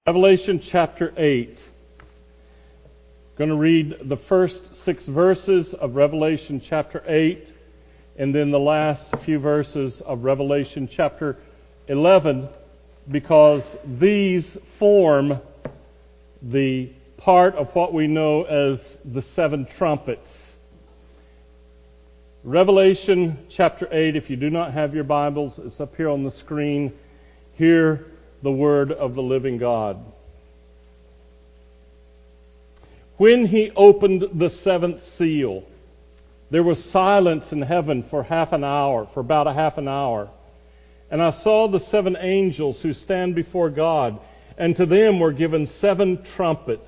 Revelation chapter 8. I'm going to read the first 6 verses of Revelation chapter 8 and then the last few verses of Revelation chapter 11 because these form the part of what we know as the 7 trumpets. Revelation chapter 8, if you do not have your Bibles, it's up here on the screen. Hear the word of the living God. When he opened the 7th seal, there was silence in heaven for about a half an hour. And I saw the 7 angels who stand before God, and to them were given 7 trumpets.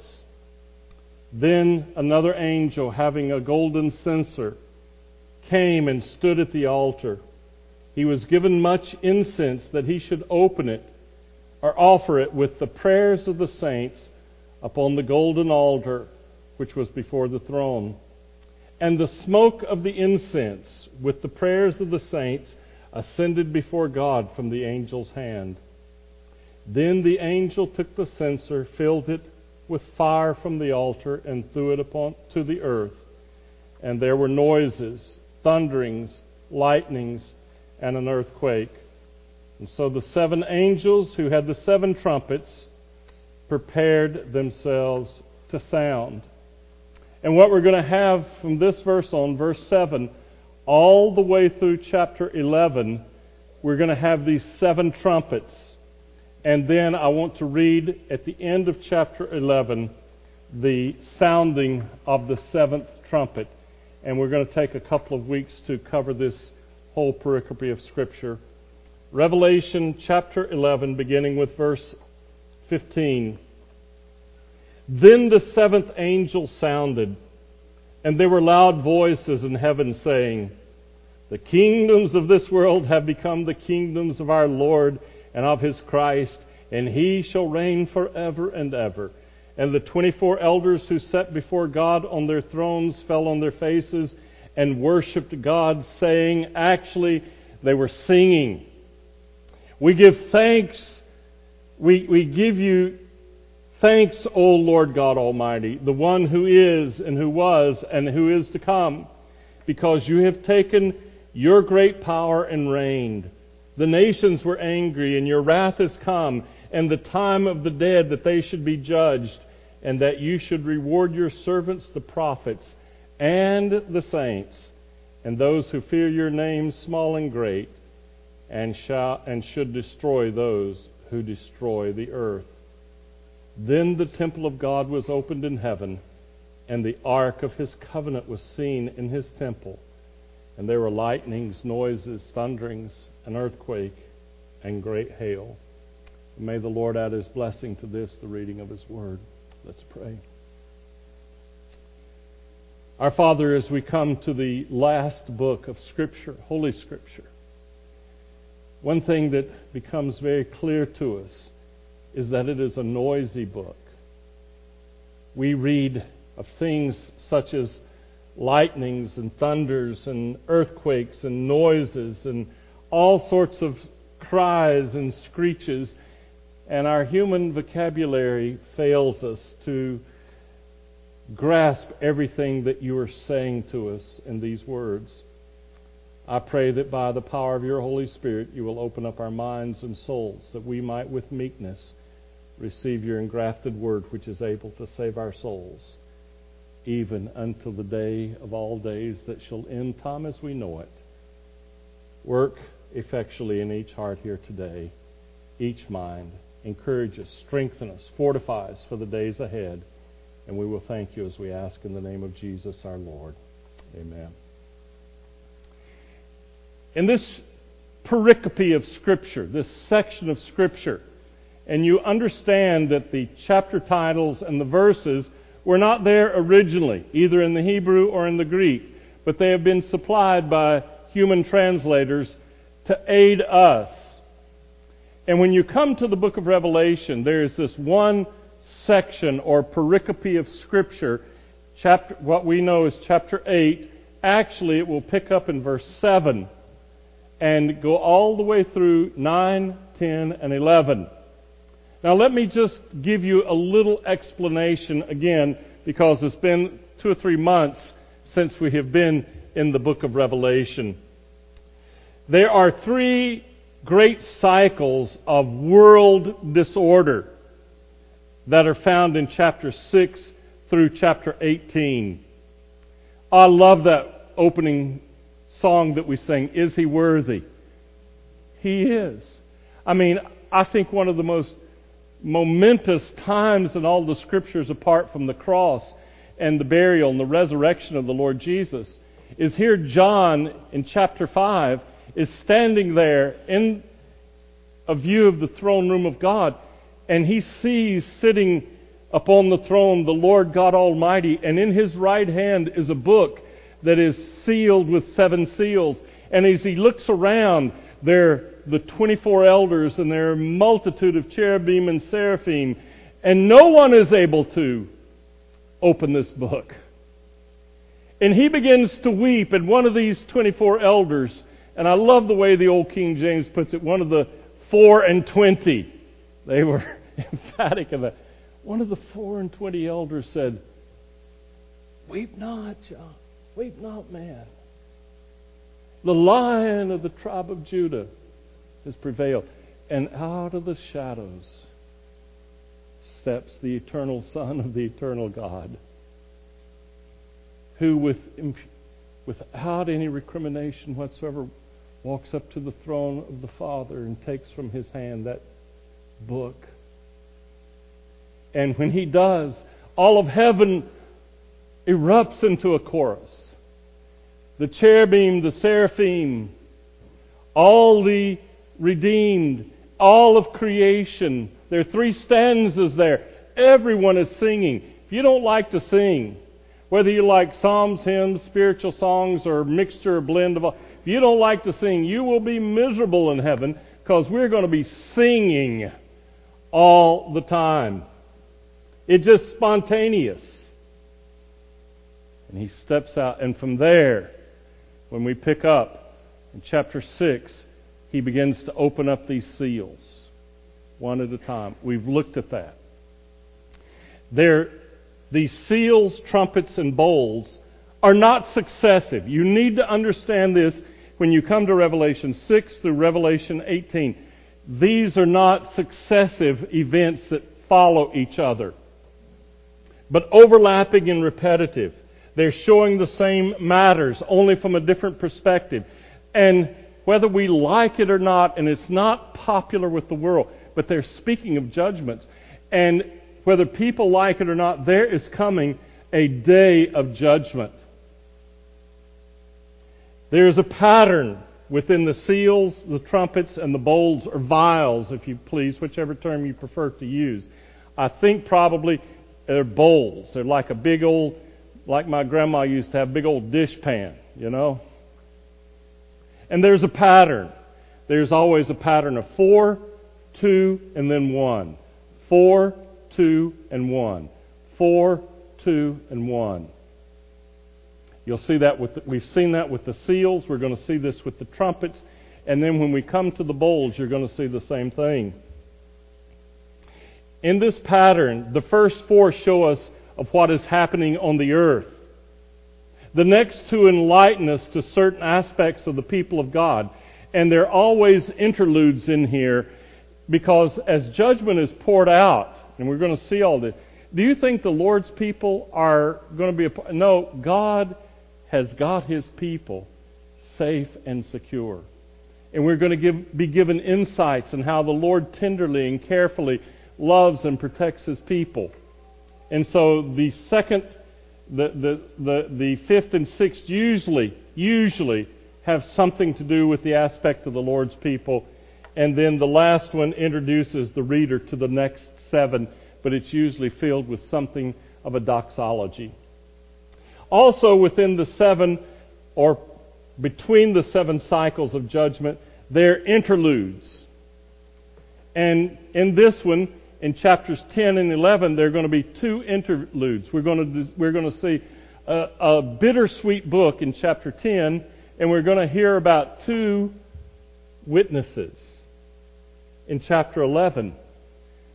Then another angel, having a golden censer, came and stood at the altar. He was given much incense that he should open it, or offer it with the prayers of the saints upon the golden altar which was before the throne. And the smoke of the incense with the prayers of the saints ascended before God from the angel's hand. Then the angel took the censer, filled it with fire from the altar, and threw it to the earth. And there were noises, thunderings, lightnings, and an earthquake. And so the 7 angels who had the 7 trumpets prepared themselves to sound. And what we're going to have from this verse on, verse 7, all the way through chapter 11, we're going to have these 7 trumpets. And then I want to read at the end of chapter 11 the sounding of the 7th trumpet. And we're going to take a couple of weeks to cover this whole pericope of Scripture. Revelation chapter 11, beginning with verse 15. Then the 7th angel sounded, and there were loud voices in heaven saying, "The kingdoms of this world have become the kingdoms of our Lord and of His Christ, and He shall reign forever and ever." And the 24 elders who sat before God on their thrones fell on their faces and worshipped God, saying, actually, they were singing, "We give thanks, we give you thanks, O Lord God Almighty, the one who is and who was and who is to come, because you have taken your great power and reigned. The nations were angry, and your wrath has come, and the time of the dead that they should be judged, and that you should reward your servants, the prophets, and the saints, and those who fear your name, small and great, and should destroy those who destroy the earth." Then the temple of God was opened in heaven, and the ark of His covenant was seen in His temple. And there were lightnings, noises, thunderings, an earthquake, and great hail. And may the Lord add His blessing to this, the reading of His word. Let's pray. Our Father, as we come to the last book of Scripture, Holy Scripture, one thing that becomes very clear to us is that it is a noisy book. We read of things such as lightnings and thunders and earthquakes and noises and all sorts of cries and screeches, and our human vocabulary fails us to grasp everything that you are saying to us in these words. I pray that by the power of your Holy Spirit you will open up our minds and souls, that we might with meekness receive your engrafted word, which is able to save our souls, even until the day of all days that shall end time as we know it. Work effectually in each heart here today, each mind. Encourage us, strengthen us, fortify us for the days ahead. And we will thank you as we ask in the name of Jesus our Lord. Amen. In this pericope of Scripture, this section of Scripture, and you understand that the chapter titles and the verses were not there originally, either in the Hebrew or in the Greek, but they have been supplied by human translators to aid us. And when you come to the book of Revelation, there is this one section or pericope of Scripture, what we know as chapter 8. Actually, it will pick up in verse 7 and go all the way through 9, 10, and 11. Now let me just give you a little explanation again, because it's been 2 or 3 months since we have been in the book of Revelation. There are 3 great cycles of world disorder that are found in chapter 6 through chapter 18. I love that opening song that we sing, Is He Worthy? He is. I mean, I think one of the most momentous times in all the Scriptures, apart from the cross and the burial and the resurrection of the Lord Jesus, is here John in chapter 5 is standing there in a view of the throne room of God, and he sees sitting upon the throne the Lord God Almighty, and in His right hand is a book that is sealed with 7 seals. And as he looks around, there the 24 elders and their multitude of cherubim and seraphim, and no one is able to open this book. And he begins to weep, and one of these 24 elders, and I love the way the old King James puts it, one of the 24, they were emphatic of that. One of the 24 elders said, "Weep not, John, weep not, man. The Lion of the tribe of Judah has prevailed, and out of the shadows steps the eternal Son of the eternal God, who without any recrimination whatsoever walks up to the throne of the Father and takes from His hand that book." And when He does, all of heaven erupts into a chorus. The cherubim, the seraphim, all the redeemed, all of creation. There are 3 stanzas there. Everyone is singing. If you don't like to sing, whether you like psalms, hymns, spiritual songs, or a mixture or blend of all, if you don't like to sing, you will be miserable in heaven, because we're going to be singing all the time. It's just spontaneous. And He steps out, and from there, when we pick up in chapter 6, He begins to open up these seals, one at a time. We've looked at that. These seals, trumpets, and bowls are not successive. You need to understand this when you come to Revelation 6 through Revelation 18. These are not successive events that follow each other, but overlapping and repetitive. They're showing the same matters, only from a different perspective. And whether we like it or not, and it's not popular with the world, but they're speaking of judgments. And whether people like it or not, there is coming a day of judgment. There is a pattern within the seals, the trumpets, and the bowls, or vials, if you please, whichever term you prefer to use. I think probably they're bowls. They're like a big old, like my grandma used to have, a big old dish pan, you know. And there's a pattern. There's always a pattern of 4, 2, and then 1. 4, 2, and 1. 4, 2, and 1. You'll see that we've seen that with the seals. We're going to see this with the trumpets. And then when we come to the bowls, you're going to see the same thing. In this pattern, the first 4 show us of what is happening on the earth. The next 2 enlighten us to certain aspects of the people of God. And there are always interludes in here, because as judgment is poured out, and we're going to see all this, do you think the Lord's people are going to be No, God has got His people safe and secure. And we're going to be given insights on how the Lord tenderly and carefully loves and protects His people. And so the second, the fifth and sixth usually have something to do with the aspect of the Lord's people. And then the last one introduces the reader to the next 7, but it's usually filled with something of a doxology. Also within the 7, or between the 7 cycles of judgment, there are interludes. And in this one, in chapters 10 and 11, there are going to be 2 interludes. We're going to see a bittersweet book in chapter 10, and we're going to hear about 2 witnesses in chapter 11.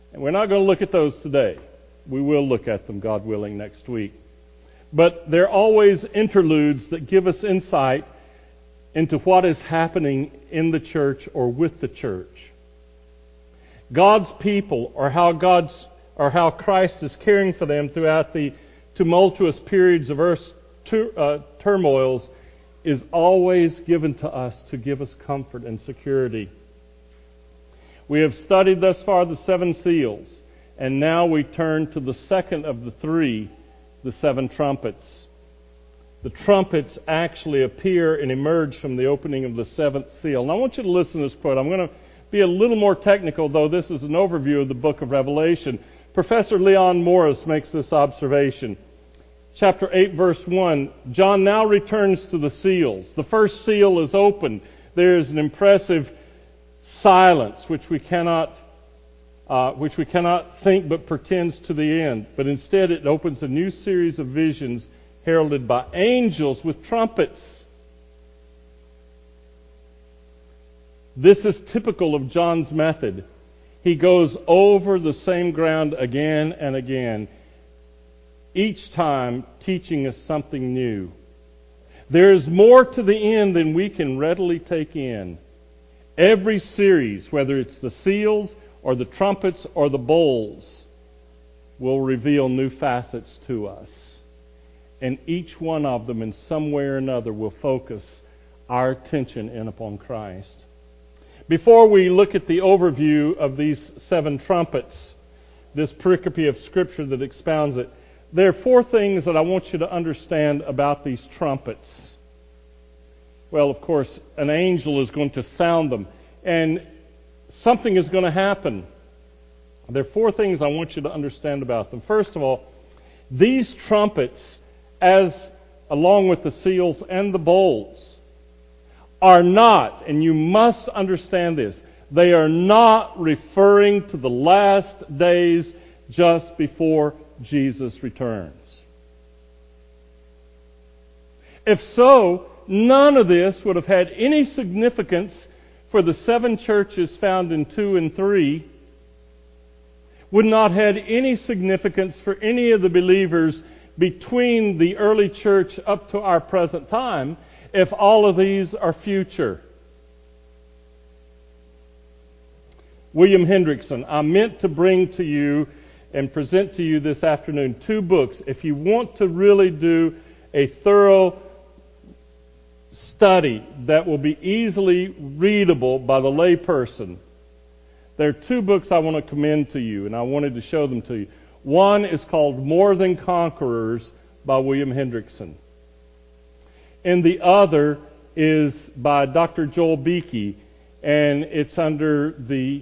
And we're not going to look at those today. We will look at them, God willing, next week. But they're always interludes that give us insight into what is happening in the church or with the church. God's people, or how Christ is caring for them throughout the tumultuous periods of earth's turmoils, is always given to us to give us comfort and security. We have studied thus far the 7 seals, and now we turn to the second of the 3, the 7 trumpets. The trumpets actually appear and emerge from the opening of the 7th seal. And I want you to listen to this quote. I'm going to be a little more technical, though this is an overview of the book of Revelation. Professor Leon Morris makes this observation. Chapter 8, verse 1, John now returns to the seals. The first seal is opened. There is an impressive silence which we cannot think but pretends to the end. But instead it opens a new series of visions heralded by angels with trumpets. This is typical of John's method. He goes over the same ground again and again, each time teaching us something new. There is more to the end than we can readily take in. Every series, whether it's the seals or the trumpets or the bowls, will reveal new facets to us. And each one of them, in some way or another, will focus our attention in upon Christ. Before we look at the overview of these 7 trumpets, this pericope of Scripture that expounds it, there are 4 things that I want you to understand about these trumpets. Well, of course, an angel is going to sound them, and something is going to happen. There are 4 things I want you to understand about them. First of all, these trumpets, along with the seals and the bowls, are not, and you must understand this, they are not referring to the last days just before Jesus returns. If so, none of this would have had any significance for the 7 churches found in 2 and 3, would not have had any significance for any of the believers between the early church up to our present time, if all of these are future. William Hendrickson, I meant to bring to you and present to you this afternoon 2 books. If you want to really do a thorough study that will be easily readable by the layperson, there are 2 books I want to commend to you, and I wanted to show them to you. One is called More Than Conquerors by William Hendrickson. And the other is by Dr. Joel Beeke, and it's under the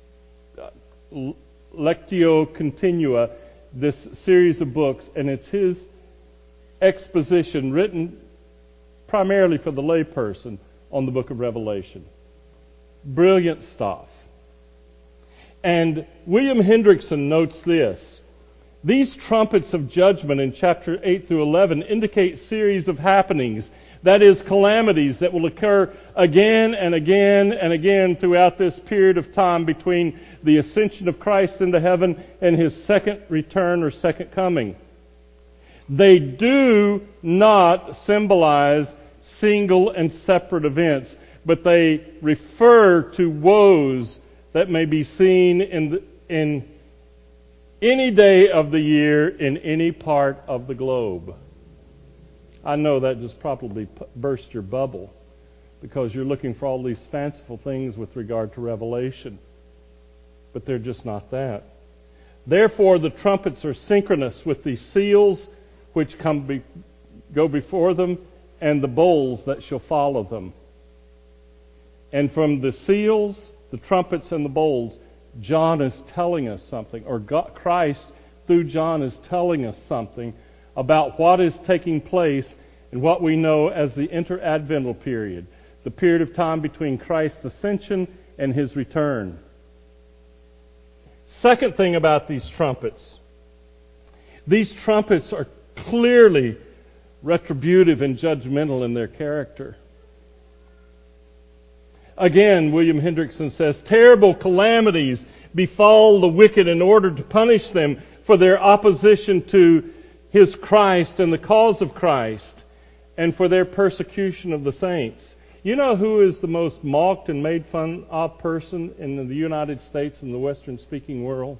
Lectio Continua, this series of books, and it's his exposition written primarily for the layperson on the book of Revelation. Brilliant stuff. And William Hendrickson notes this: these trumpets of judgment in chapter 8 through 11 indicate series of happenings, that is, calamities that will occur again and again and again throughout this period of time between the ascension of Christ into heaven and His second return or second coming. They do not symbolize single and separate events, but they refer to woes that may be seen in any day of the year in any part of the globe. I know that just probably burst your bubble because you're looking for all these fanciful things with regard to Revelation. But they're just not that. Therefore, the trumpets are synchronous with the seals which go before them and the bowls that shall follow them. And from the seals, the trumpets, and the bowls, John is telling us something, or Christ through John is telling us something about what is taking place in what we know as the interadvental period, the period of time between Christ's ascension and His return. Second thing about these trumpets are clearly retributive and judgmental in their character. Again, William Hendrickson says, terrible calamities befall the wicked in order to punish them for their opposition to His Christ and the cause of Christ, and for their persecution of the saints. You know who is the most mocked and made fun of person in the United States and the Western-speaking world?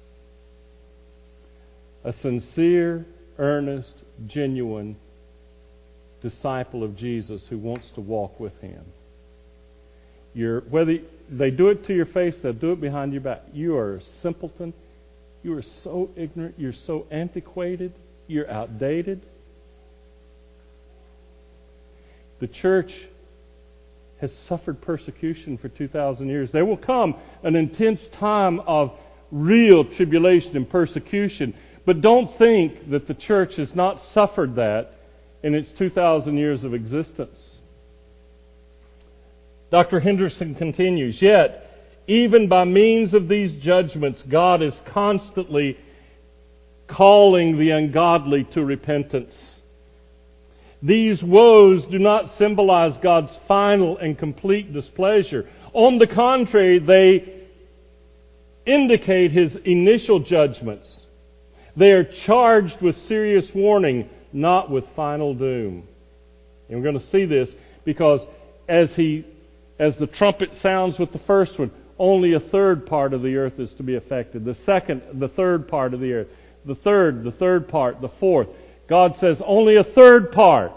A sincere, earnest, genuine disciple of Jesus who wants to walk with Him. Whether they do it to your face, they'll do it behind your back. You are a simpleton. You are so ignorant. You're so antiquated. You're outdated. The church has suffered persecution for 2,000 years. There will come an intense time of real tribulation and persecution. But don't think that the church has not suffered that in its 2,000 years of existence. Dr. Hendrickson continues, yet, even by means of these judgments, God is constantly calling the ungodly to repentance. These woes do not symbolize God's final and complete displeasure. On the contrary, they indicate His initial judgments. They are charged with serious warning, not with final doom. And we're going to see this because as the trumpet sounds with the first one, only a third part of the earth is to be affected. The second, the third part of the earth. The third part, the fourth. God says only a third part.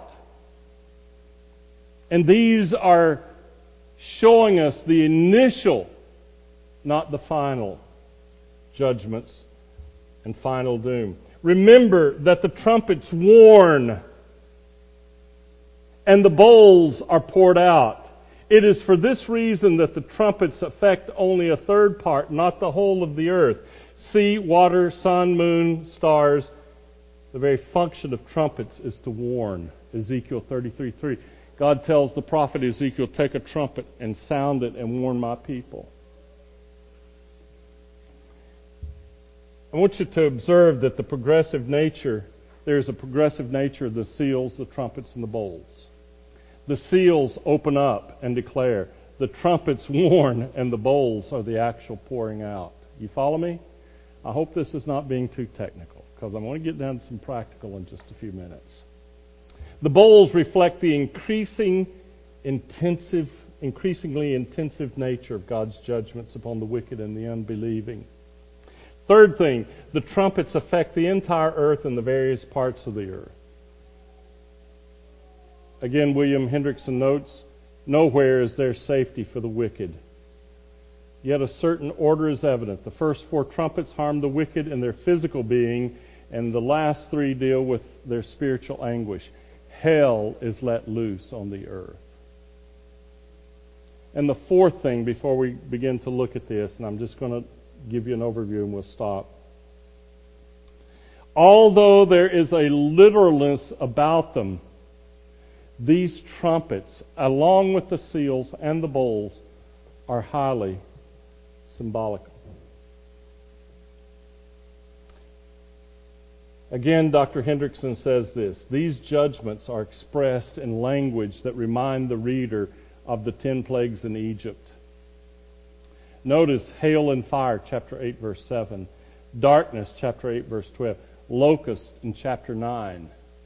And these are showing us the initial, not the final, judgments and final doom. Remember that the trumpets warn and the bowls are poured out. It is for this reason that the trumpets affect only a third part, not the whole of the earth. Sea, water, sun, moon, stars. The very function of trumpets is to warn. Ezekiel 33:3. God tells the prophet Ezekiel, take a trumpet and sound it and warn my people. I want you to observe that there's a progressive nature of the seals, the trumpets, and the bowls. The seals open up and declare. The trumpets warn, and the bowls are the actual pouring out. You follow me? I hope this is not being too technical, because I want to get down to some practical in just a few minutes. The bowls reflect the increasingly intensive nature of God's judgments upon the wicked and the unbelieving. Third thing, the trumpets affect the entire earth and the various parts of the earth. Again, William Hendrickson notes, nowhere is there safety for the wicked. Yet a certain order is evident. The first 4 trumpets harm the wicked in their physical being, and the last 3 deal with their spiritual anguish. Hell is let loose on the earth. And the fourth thing, before we begin to look at this, and I'm just going to give you an overview and we'll stop. Although there is a literalness about them, these trumpets, along with the seals and the bowls, are highly symbolic. Again, Dr. Hendrickson says this, these judgments are expressed in language that remind the reader of the 10 plagues in Egypt. Notice hail and fire, chapter 8, verse 7. Darkness, chapter 8, verse 12. Locust in chapter 9.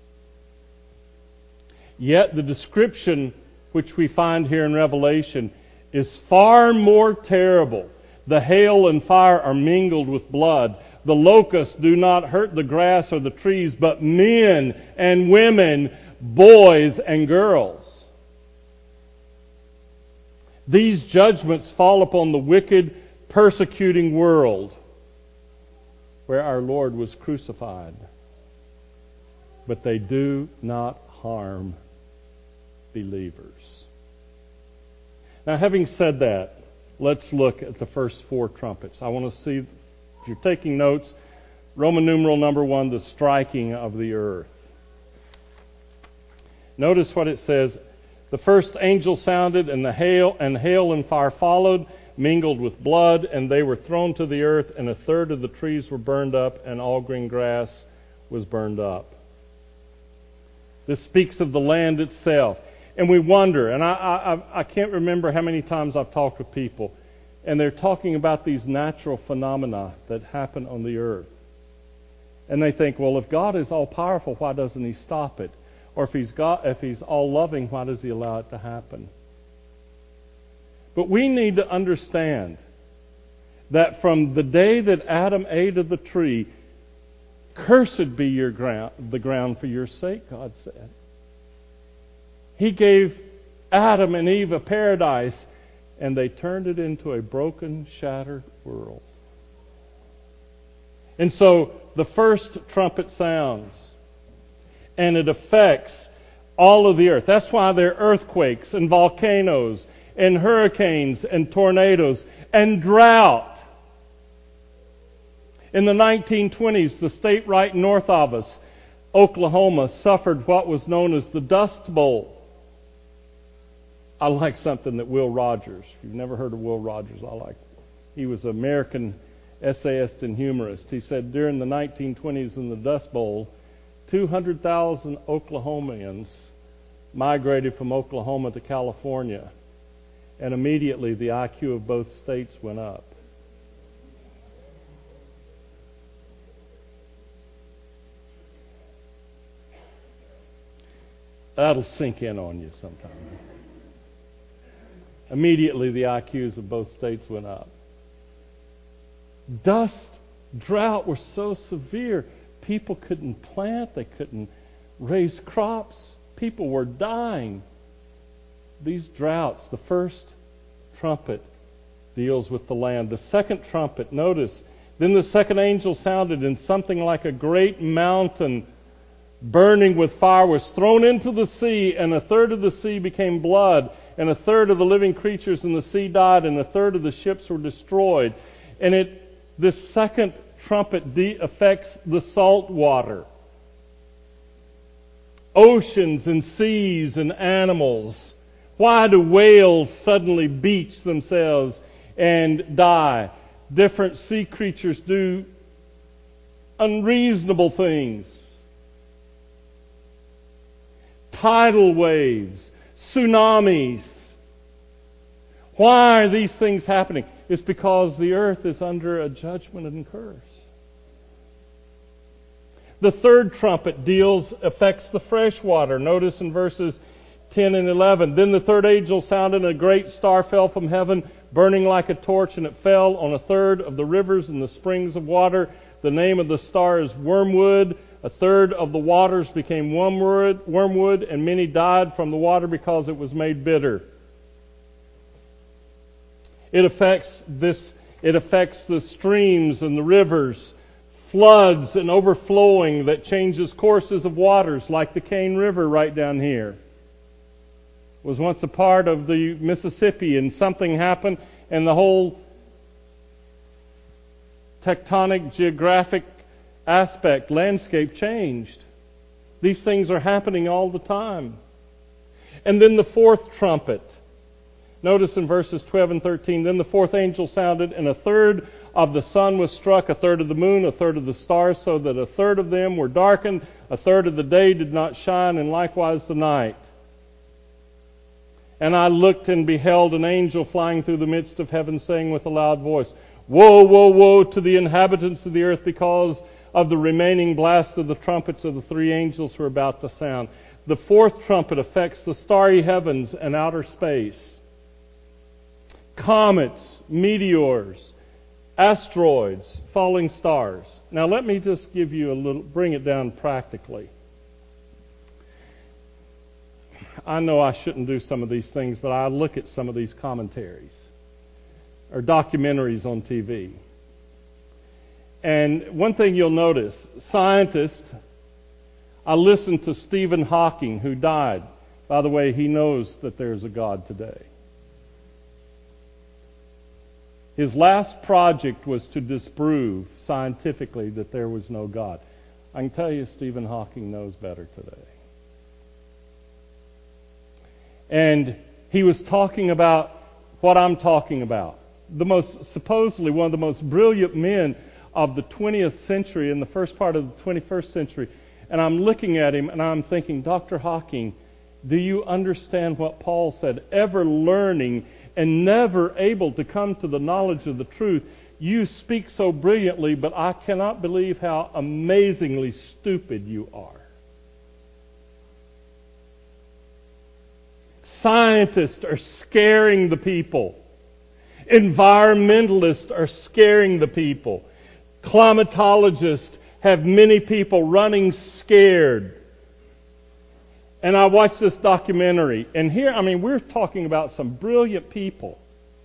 Yet the description which we find here in Revelation is far more terrible. The hail and fire are mingled with blood. The locusts do not hurt the grass or the trees, but men and women, boys and girls. These judgments fall upon the wicked, persecuting world where our Lord was crucified. But they do not harm believers. Now, having said that, let's look at the first 4 trumpets. I want to see, if you're taking notes, Roman numeral number 1, the striking of the earth. Notice what it says. The first angel sounded, and hail and fire followed, mingled with blood, and they were thrown to the earth, and a third of the trees were burned up, and all green grass was burned up. This speaks of the land itself. And we wonder, and I can't remember how many times I've talked with people, And they're talking about these natural phenomena that happen on the earth. And they think, well, if God is all-powerful, why doesn't He stop it? Or if He's all-loving, why does He allow it to happen? But we need to understand that from the day that Adam ate of the tree, cursed be the ground for your sake, God said. He gave Adam and Eve a paradise, and they turned it into a broken, shattered world. And so the first trumpet sounds, and it affects all of the earth. That's why there are earthquakes and volcanoes and hurricanes and tornadoes and drought. In the 1920s, the state right north of us, Oklahoma, suffered what was known as the Dust Bowl. I like something that Will Rogers, if you've never heard of Will Rogers, I like it. He was an American essayist and humorist. He said during the 1920s in the Dust Bowl, 200,000 Oklahomans migrated from Oklahoma to California, and immediately the IQ of both states went up. That'll sink in on you sometime. Immediately the IQs of both states went up. Drought were so severe, people couldn't plant, they couldn't raise crops, people were dying. These droughts, the first trumpet deals with the land. The second trumpet, notice, then the second angel sounded, and something like a great mountain burning with fire was thrown into the sea, and a third of the sea became blood, and a third of the living creatures in the sea died, and a third of the ships were destroyed. And this second trumpet affects the salt water. Oceans and seas and animals. Why do whales suddenly beach themselves and die? Different sea creatures do unreasonable things. Tidal waves, tsunamis. Why are these things happening? It's because the earth is under a judgment and curse. The third trumpet affects the fresh water. Notice in verses 10 and 11. Then the third angel sounded, and a great star fell from heaven, burning like a torch, and it fell on a third of the rivers and the springs of water. The name of the star is Wormwood. A third of the waters became wormwood, and many died from the water because it was made bitter. It affects the streams and the rivers, floods and overflowing that changes courses of waters, like the Cane River right down here. It was once a part of the Mississippi, and something happened, and the whole tectonic geographic landscape changed. These things are happening all the time. And then the fourth trumpet. Notice in verses 12 and 13, then the fourth angel sounded, and a third of the sun was struck, a third of the moon, a third of the stars, so that a third of them were darkened, a third of the day did not shine, and likewise the night. And I looked and beheld an angel flying through the midst of heaven, saying with a loud voice, Woe, woe, woe to the inhabitants of the earth, because of the remaining blast of the trumpets of the three angels who are about to sound. The fourth trumpet affects the starry heavens and outer space. Comets, meteors, asteroids, falling stars. Now let me just give you bring it down practically. I know I shouldn't do some of these things, but I look at some of these commentaries or documentaries on TV. And one thing you'll notice, scientists, I listened to Stephen Hawking, who died. By the way, he knows that there's a God today. His last project was to disprove scientifically that there was no God. I can tell you Stephen Hawking knows better today. And he was talking about what I'm talking about. Supposedly one of the most brilliant men of the 20th century and the first part of the 21st century. And I'm looking at him and I'm thinking, Dr. Hawking, do you understand what Paul said? Ever learning, and never able to come to the knowledge of the truth. You speak so brilliantly, but I cannot believe how amazingly stupid you are. Scientists are scaring the people. Environmentalists are scaring the people. Climatologists have many people running scared. And I watched this documentary, and here, we're talking about some brilliant people.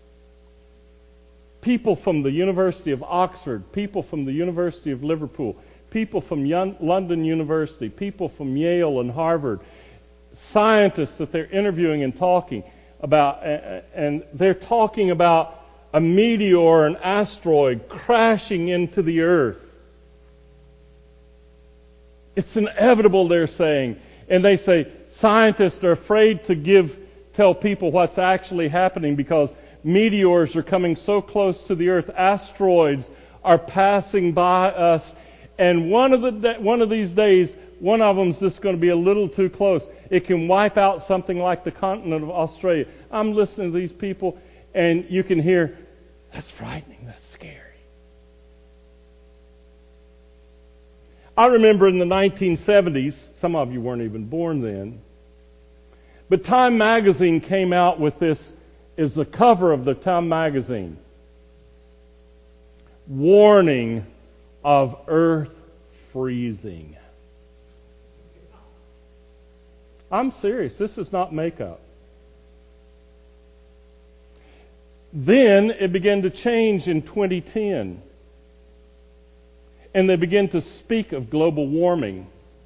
People from the University of Oxford, people from the University of Liverpool, people from London University, people from Yale and Harvard, scientists that they're interviewing and talking about, and they're talking about a meteor, an asteroid crashing into the earth. It's inevitable, they're saying. And they say scientists are afraid to tell people what's actually happening because meteors are coming so close to the earth. Asteroids are passing by us. And one of these days, one of them's just going to be a little too close. It can wipe out something like the continent of Australia. I'm listening to these people, and you can hear, that's frightening, that's scary. I remember in the 1970s, some of you weren't even born then, but Time Magazine came out with this, is the cover of the Time Magazine. Warning of Earth freezing. I'm serious. This is not makeup. Then it began to change in 2010. And they began to speak of global warming.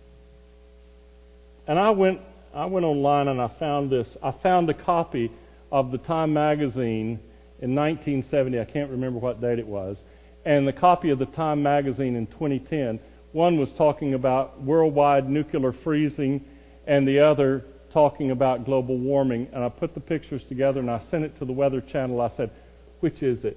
And I went online and I found this. I found a copy of the Time Magazine in 1970. I can't remember what date it was. And the copy of the Time Magazine in 2010. One was talking about worldwide nuclear freezing, and the other talking about global warming. And I put the pictures together and I sent it to the Weather Channel. I said, which is it?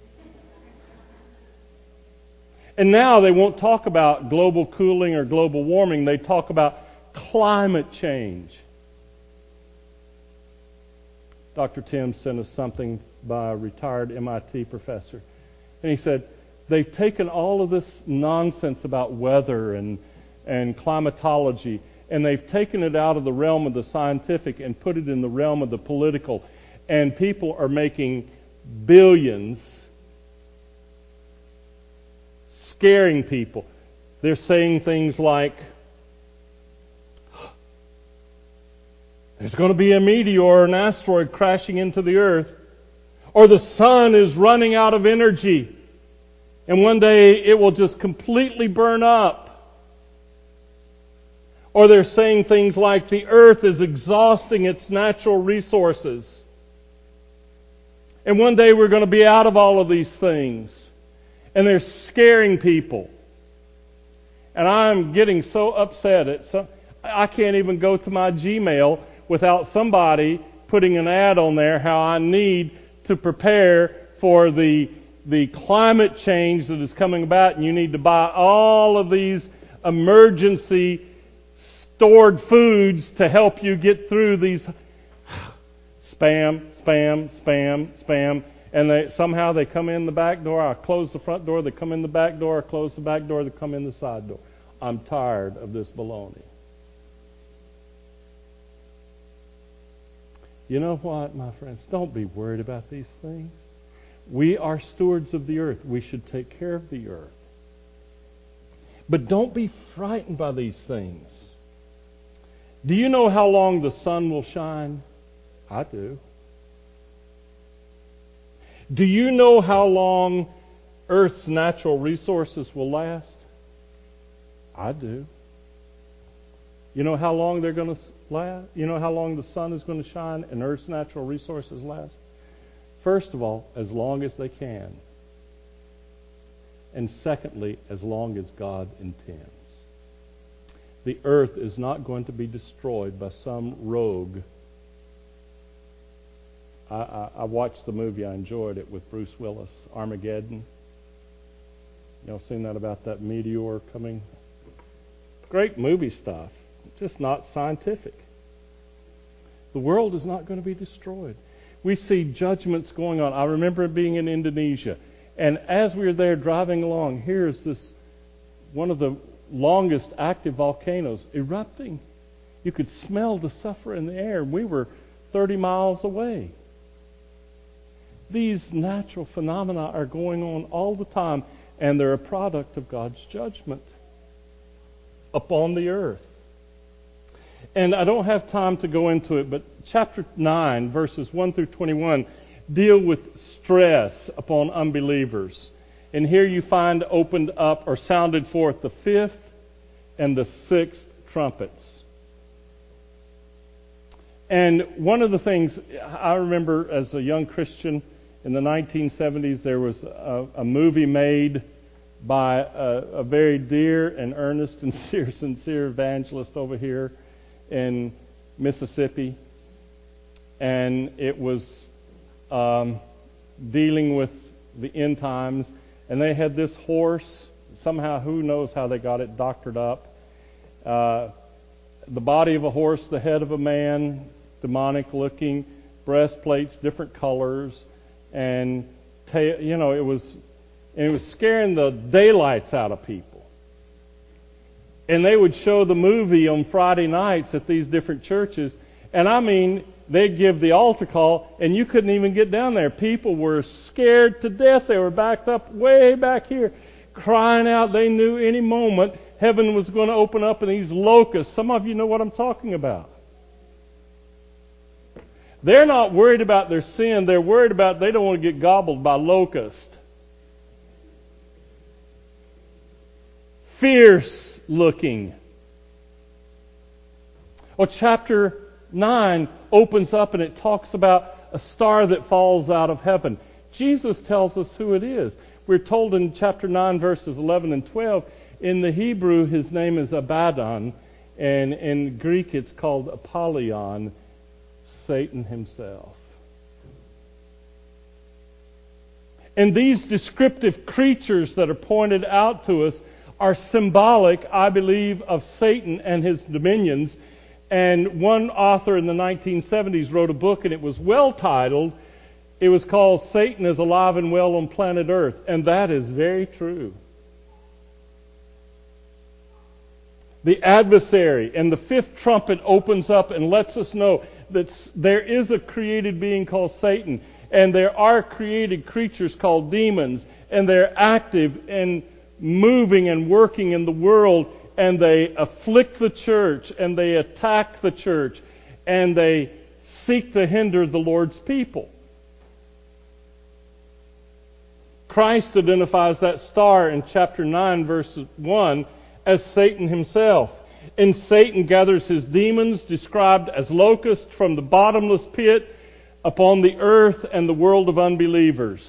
And now they won't talk about global cooling or global warming. They talk about climate change. Dr. Tim sent us something by a retired MIT professor. And he said, they've taken all of this nonsense about weather and climatology, and they've taken it out of the realm of the scientific and put it in the realm of the political. And people are making billions scaring people. They're saying things like, there's going to be a meteor or an asteroid crashing into the earth, or the sun is running out of energy, and one day it will just completely burn up. Or they're saying things like the earth is exhausting its natural resources, and one day we're going to be out of all of these things. And they're scaring people. And I'm getting so upset I can't even go to my Gmail without somebody putting an ad on there how I need to prepare for the climate change that is coming about, and you need to buy all of these emergency stored foods to help you get through these spam. And somehow they come in the back door. I close the front door. They come in the back door. I close the back door. They come in the side door. I'm tired of this baloney. You know what, my friends? Don't be worried about these things. We are stewards of the earth. We should take care of the earth. But don't be frightened by these things. Do you know how long the sun will shine? I do. Do you know how long Earth's natural resources will last? I do. You know how long they're going to last? You know how long the sun is going to shine and Earth's natural resources last? First of all, as long as they can. And secondly, as long as God intends. The earth is not going to be destroyed by some rogue. I watched the movie. I enjoyed it with Bruce Willis, Armageddon. Y'all seen that about that meteor coming? Great movie stuff. Just not scientific. The world is not going to be destroyed. We see judgments going on. I remember being in Indonesia, and as we were there driving along, here's this one of the longest active volcanoes erupting. You could smell the sulfur in the air. We were 30 miles away. These natural phenomena are going on all the time, and they're a product of God's judgment upon the earth. And I don't have time to go into it, but chapter 9, verses 1 through 21, deal with stress upon unbelievers. And here you find opened up or sounded forth the fifth and the sixth trumpets. And one of the things I remember as a young Christian in the 1970s, there was a movie made by a very dear and earnest and sincere evangelist over here in Mississippi. And it was dealing with the end times. And they had this horse. Somehow, who knows how they got it doctored up. The body of a horse, the head of a man, demonic looking, breastplates, different colors, and it was scaring the daylights out of people. And they would show the movie on Friday nights at these different churches, and I mean, they'd give the altar call, and you couldn't even get down there. People were scared to death. They were backed up way back here, crying out. They knew any moment heaven was going to open up, and these locusts. Some of you know what I'm talking about. They're not worried about their sin. They're worried about they don't want to get gobbled by locusts. Fierce looking. Well, chapter 9 opens up and it talks about a star that falls out of heaven. Jesus tells us who it is. We're told in chapter 9, verses 11 and 12, in the Hebrew his name is Abaddon, and in Greek it's called Apollyon, Satan himself. And these descriptive creatures that are pointed out to us are symbolic, I believe, of Satan and his dominions. And one author in the 1970s wrote a book, and it was well titled. It was called Satan is Alive and Well on Planet Earth. And that is very true. The adversary, and the fifth trumpet opens up and lets us know that there is a created being called Satan, and there are created creatures called demons, and they're active and moving and working in the world, and they afflict the church, and they attack the church, and they seek to hinder the Lord's people. Christ identifies that star in chapter 9, verse 1, as Satan himself. And Satan gathers his demons, described as locusts, from the bottomless pit upon the earth and the world of unbelievers.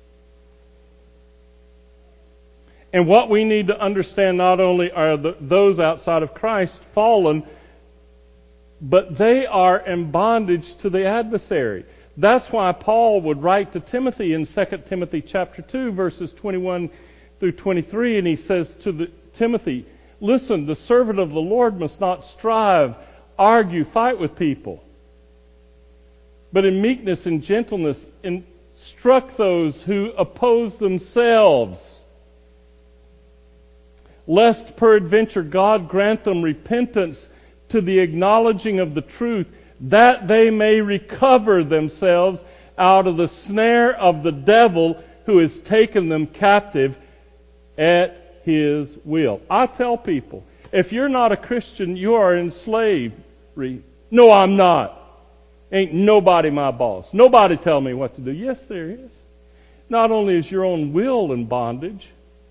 And what we need to understand, not only are those outside of Christ fallen, but they are in bondage to the adversary. That's why Paul would write to Timothy in 2 Timothy chapter 2, verses 21 through 23, and he says to Timothy, listen, the servant of the Lord must not strive, argue, fight with people, but in meekness and gentleness instruct those who oppose themselves, lest peradventure God grant them repentance to the acknowledging of the truth, that they may recover themselves out of the snare of the devil who has taken them captive at his will. I tell people, if you're not a Christian, you are in slavery. No, I'm not. Ain't nobody my boss. Nobody tell me what to do. Yes, there is. Not only is your own will in bondage,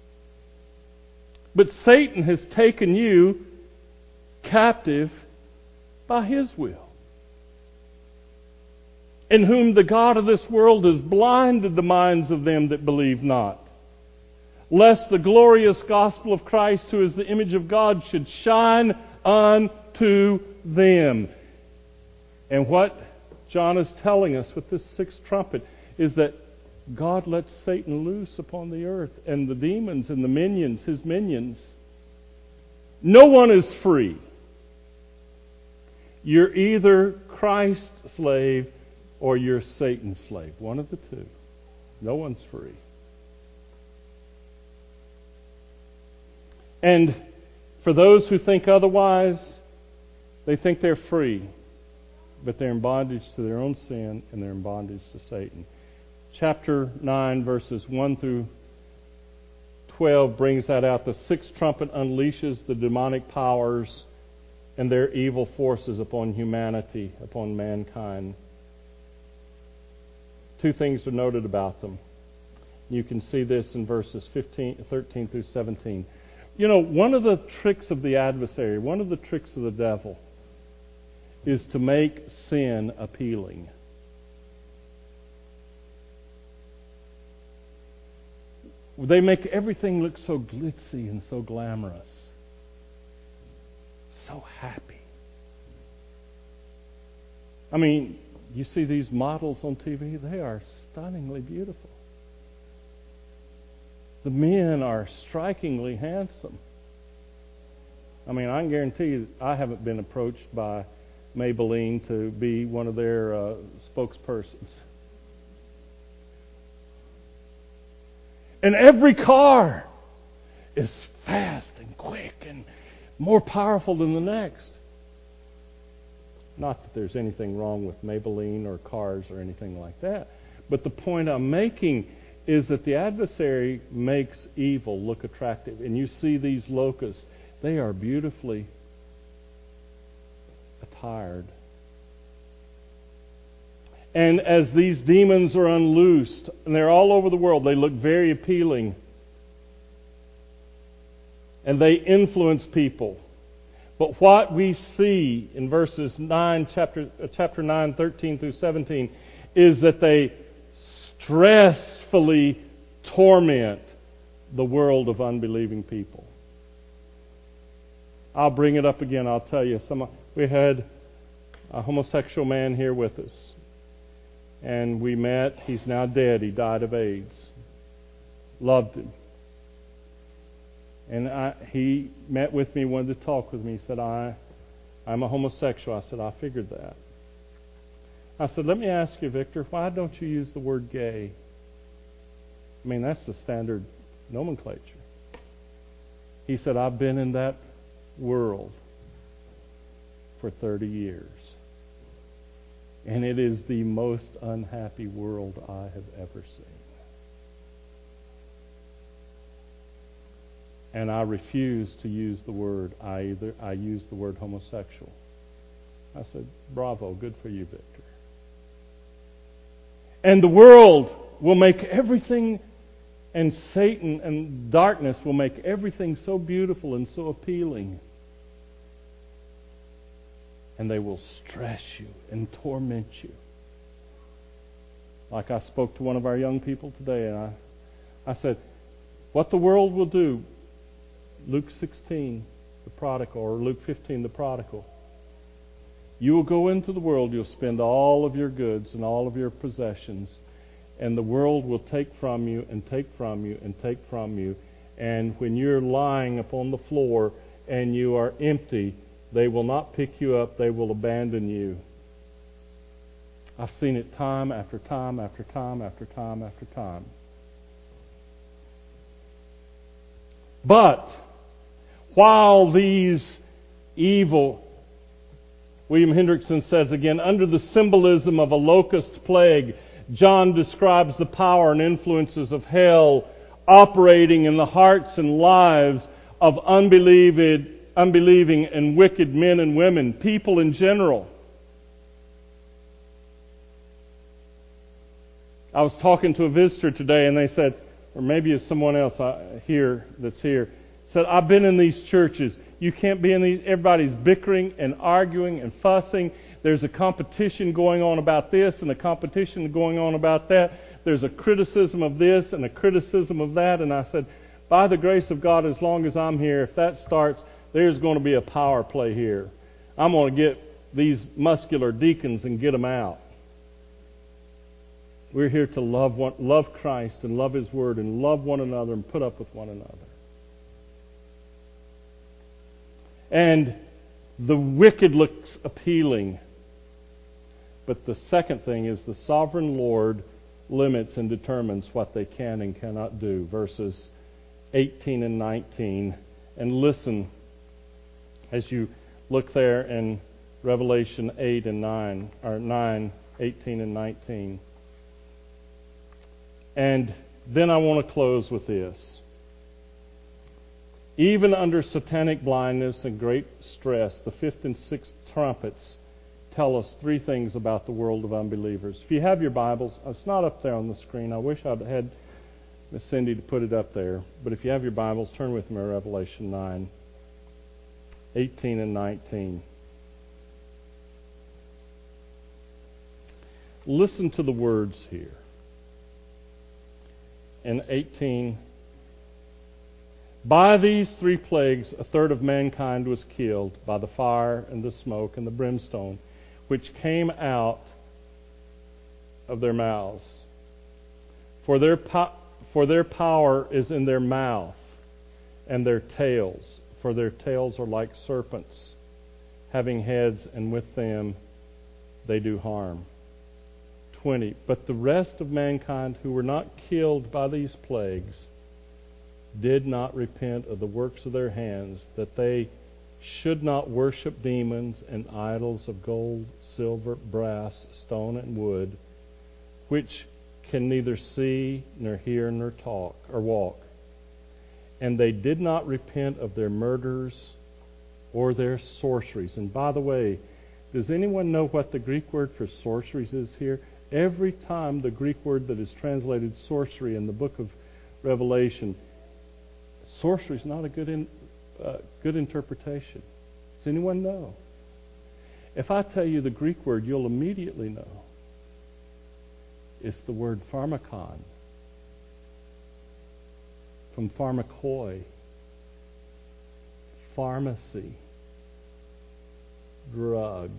but Satan has taken you captive by his will, in whom the God of this world has blinded the minds of them that believe not, lest the glorious gospel of Christ, who is the image of God, should shine unto them. And what John is telling us with this sixth trumpet is that God lets Satan loose upon the earth, and the demons and the minions, his minions. No one is free. You're either Christ's slave or you're Satan's slave. One of the two. No one's free. And for those who think otherwise, they think they're free, but they're in bondage to their own sin and they're in bondage to Satan. Chapter 9, verses 1 through 12 brings that out. The sixth trumpet unleashes the demonic powers and their evil forces upon humanity, upon mankind. Two things are noted about them. You can see this in verses 13 through 17. You know, one of the tricks of the adversary, one of the tricks of the devil, is to make sin appealing. They make everything look so glitzy and so glamorous, so happy. I mean, you see these models on TV, they are stunningly beautiful. The men are strikingly handsome. I mean, I can guarantee you I haven't been approached by Maybelline to be one of their spokespersons. And every car is fast and quick and more powerful than the next. Not that there's anything wrong with Maybelline or cars or anything like that. But the point I'm making is that the adversary makes evil look attractive. And you see these locusts, they are beautifully attired. And as these demons are unloosed, and they're all over the world, they look very appealing. And they influence people. But what we see in verses 9, chapter 9, 13 through 17, is that they stressfully torment the world of unbelieving people. I'll bring it up again. I'll tell you. We had a homosexual man here with us. And we met. He's now dead. He died of AIDS. Loved him. And he met with me, wanted to talk with me. He said, I'm a homosexual. I said, I figured that. I said, let me ask you, Victor, why don't you use the word gay? I mean, that's the standard nomenclature. He said, I've been in that world for 30 years. And it is the most unhappy world I have ever seen. And I refuse to use the word, I use the word homosexual. I said, bravo, good for you, Victor. And the world will make everything, and Satan and darkness will make everything so beautiful and so appealing. And they will stress you and torment you. Like I spoke to one of our young people today, and I said, what the world will do, Luke 16, the prodigal, or Luke 15, the prodigal. You will go into the world, you'll spend all of your goods and all of your possessions, and the world will take from you and take from you and take from you. And when you're lying upon the floor and you are empty, they will not pick you up, they will abandon you. I've seen it time after time after time after time after time. But while these evil, William Hendrickson says again, under the symbolism of a locust plague, John describes the power and influences of hell operating in the hearts and lives of unbelieving and wicked men and women, people in general. I was talking to a visitor today, and they said, or maybe it's someone else here that's here, said, I've been in these churches. You can't be in these. Everybody's bickering and arguing and fussing. There's a competition going on about this and a competition going on about that. There's a criticism of this and a criticism of that. And I said, by the grace of God, as long as I'm here, if that starts, there's going to be a power play here. I'm going to get these muscular deacons and get them out. We're here to love Christ and love His Word and love one another and put up with one another. And the wicked looks appealing. But the second thing is the sovereign Lord limits and determines what they can and cannot do. Verses 18 and 19. And listen as you look there in Revelation 8 and 9, or 9, 18 and 19. And then I want to close with this. Even under satanic blindness and great stress, the fifth and sixth trumpets tell us three things about the world of unbelievers. If you have your Bibles, it's not up there on the screen. I wish I'd had Miss Cindy to put it up there. But if you have your Bibles, turn with me to Revelation 9, 18 and 19. Listen to the words here. In 18, by these three plagues, a third of mankind was killed by the fire and the smoke and the brimstone, which came out of their mouths. For their power is in their mouth and their tails, for their tails are like serpents, having heads, and with them they do harm. 20. But the rest of mankind who were not killed by these plagues did not repent of the works of their hands, that they should not worship demons and idols of gold, silver, brass, stone, and wood, which can neither see, nor hear, nor talk, or walk. And they did not repent of their murders or their sorceries. And by the way, does anyone know what the Greek word for sorceries is here? Every time the Greek word that is translated sorcery in the book of Revelation, sorcery is not a good interpretation. Does anyone know? If I tell you the Greek word, you'll immediately know. It's the word pharmakon, from pharmakoi, pharmacy, drugs.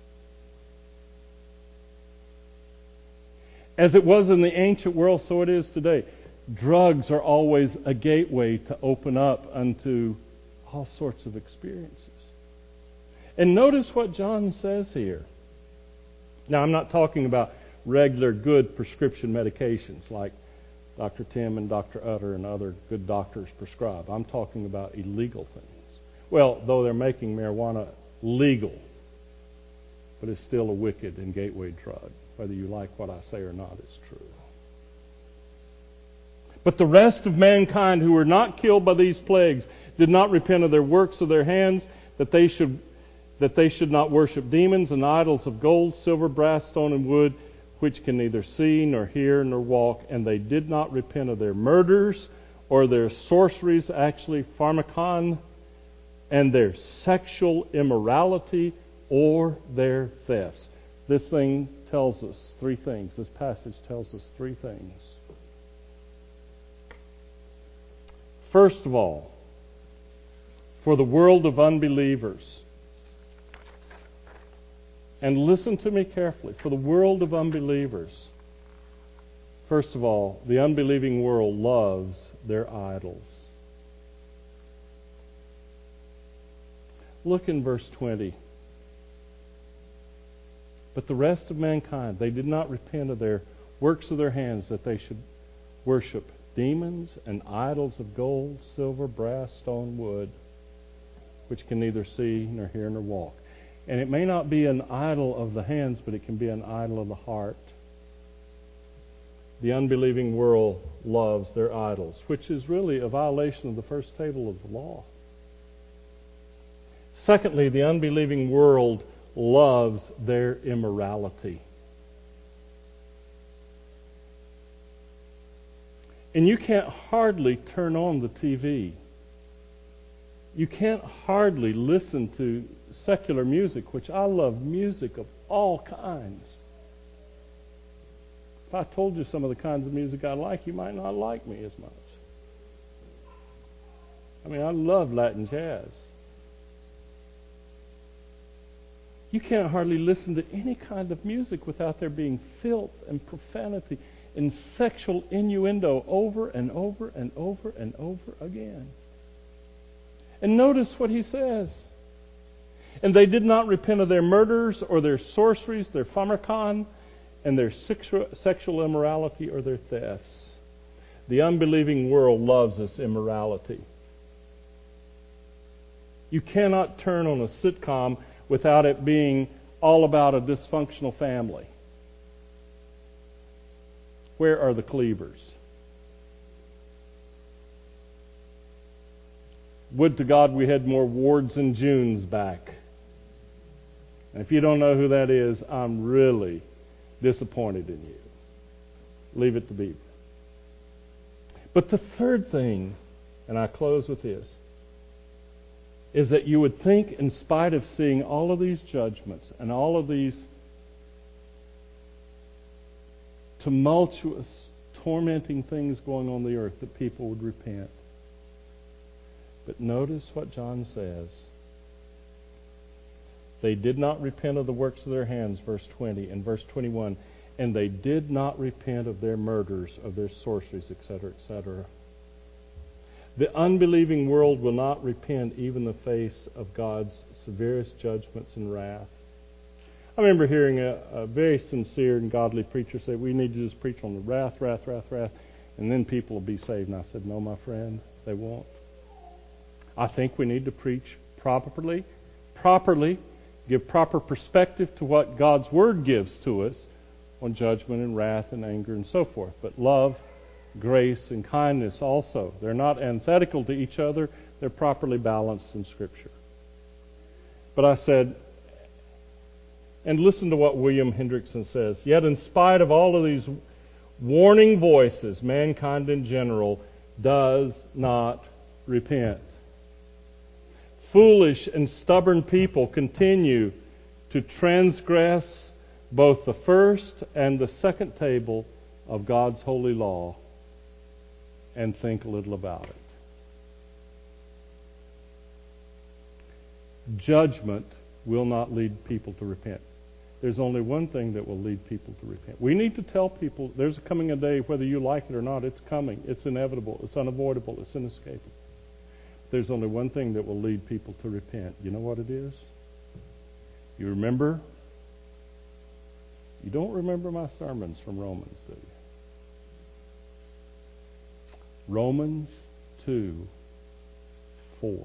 As it was in the ancient world, so it is today. Drugs are always a gateway to open up unto all sorts of experiences. And notice what John says here. Now, I'm not talking about regular good prescription medications like Dr. Tim and Dr. Utter and other good doctors prescribe. I'm talking about illegal things. Well, though they're making marijuana legal, but it's still a wicked and gateway drug. Whether you like what I say or not, it's true. But the rest of mankind who were not killed by these plagues did not repent of their works of their hands, that they should not worship demons and idols of gold, silver, brass, stone, and wood, which can neither see, nor hear, nor walk. And they did not repent of their murders or their sorceries, actually pharmakon, and their sexual immorality or their thefts. This thing tells us three things. This passage tells us three things. First of all, for the world of unbelievers, and listen to me carefully, for the world of unbelievers, first of all, the unbelieving world loves their idols. Look in verse 20. But the rest of mankind, they did not repent of their works of their hands, that they should worship demons and idols of gold, silver, brass, stone, wood, which can neither see, nor hear, nor walk. And it may not be an idol of the hands, but it can be an idol of the heart. The unbelieving world loves their idols, which is really a violation of the first table of the law. Secondly, the unbelieving world loves their immorality. And you can't hardly turn on the TV. You can't hardly listen to secular music, which I love music of all kinds. If I told you some of the kinds of music I like, you might not like me as much. I mean, I love Latin jazz. You can't hardly listen to any kind of music without there being filth and profanity and sexual innuendo over and over and over and over again. And notice what he says. And they did not repent of their murders or their sorceries, their pharmakon, and their sexual immorality or their thefts. The unbelieving world loves this immorality. You cannot turn on a sitcom without it being all about a dysfunctional family. Where are the Cleavers? Would to God we had more Wards and Junes back. And if you don't know who that is, I'm really disappointed in you. Leave it to Beaver. But the third thing, and I close with this, is that you would think, in spite of seeing all of these judgments and all of these tumultuous, tormenting things going on the earth, that people would repent. But notice what John says. They did not repent of the works of their hands, verse 20, and verse 21. And they did not repent of their murders, of their sorceries, etc., etc. The unbelieving world will not repent even in the face of God's severest judgments and wrath. I remember hearing a very sincere and godly preacher say, we need to just preach on the wrath, and then people will be saved. And I said, no, my friend, they won't. I think we need to preach properly, give proper perspective to what God's Word gives to us on judgment and wrath and anger and so forth. But love, grace, and kindness also. They're not antithetical to each other. They're properly balanced in Scripture. But I said, and listen to what William Hendrickson says, yet in spite of all of these warning voices, mankind in general does not repent. Foolish and stubborn people continue to transgress both the first and the second table of God's holy law and think little about it. Judgment will not lead people to repent. There's only one thing that will lead people to repent. We need to tell people there's coming a day, whether you like it or not, it's coming. It's inevitable. It's unavoidable. It's inescapable. There's only one thing that will lead people to repent. You know what it is? You remember? You don't remember my sermons from Romans, do you? Romans 2:4.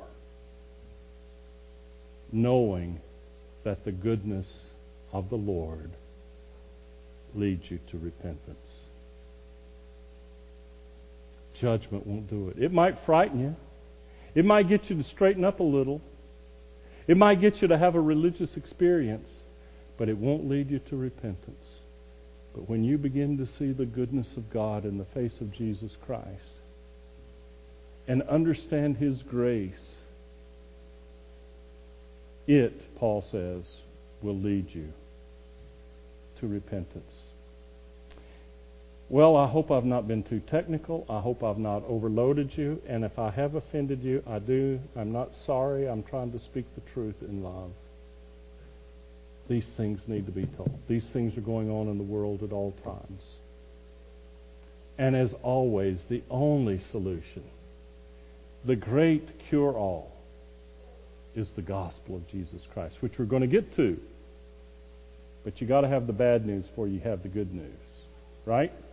Knowing that the goodness of the Lord leads you to repentance. Judgment won't do it. It might frighten you. It might get you to straighten up a little. It might get you to have a religious experience, but it won't lead you to repentance. But when you begin to see the goodness of God in the face of Jesus Christ and understand His grace, it, Paul says, will lead you to repentance. Well, I hope I've not been too technical. I hope I've not overloaded you. And if I have offended you, I'm not sorry. I'm trying to speak the truth in love. These things need to be told. These things are going on in the world at all times. And as always, the only solution, the great cure-all, is the gospel of Jesus Christ, which we're going to get to. But you got to have the bad news before you have the good news. Right?